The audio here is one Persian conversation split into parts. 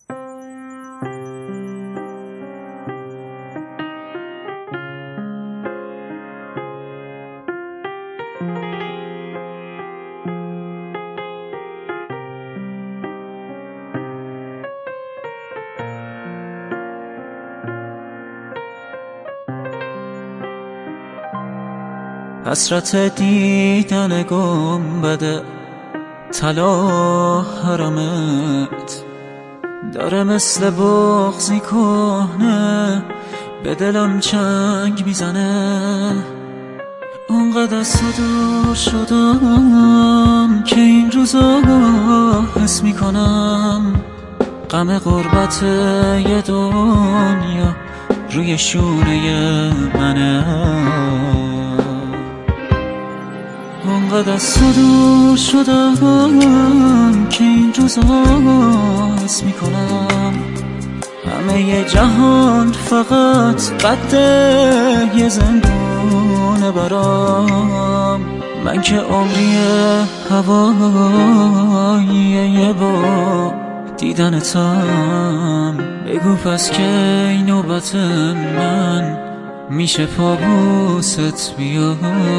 حسرت دیدن گنبد طلا حرمت داره مثل بغضی کهنه به دلم چنگ میزنه. اونقدر از تو دور شدم که این روزا حس میکنم غم غربت یه دنیا روی شونه منه. اونقدر از تو دور شدم که این روزا حس میکنم همه جهان فقط قد یه زندونه برام. من که عمری هوایی یه بار دیدنتم. بگو پس که این نوبت من میشه پابوست بیاد.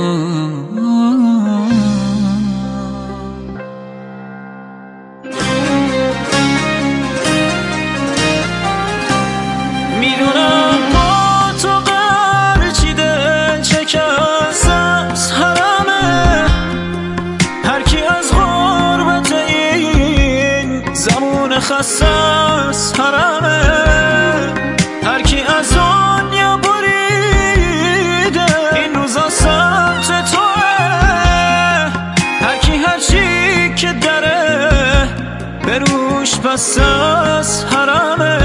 میدونم با تو قرچیده چه کس از حرمه، هر کی از غربت این زمان خسته از حرمه، هر کی از دنیا بریده این روزا سمت توه، هر کی هر چی که داره به روش پس از حرمه.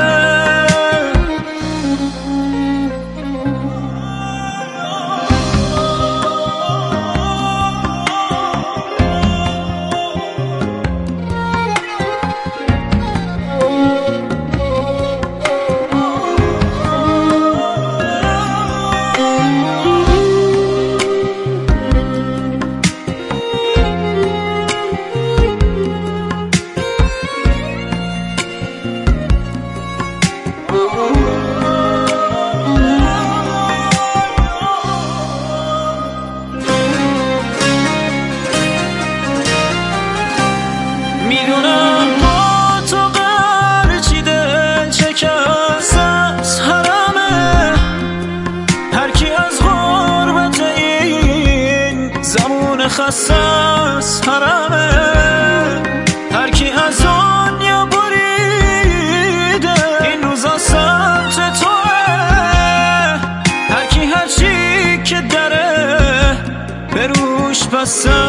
میدونم با تو قرچیده چه کس از حرمه، هر کی از غربت این زمان خسته از حرمه، هر کی از دنیا بریده این روزا سمت توه، هر کی هر چی که داره به روش پس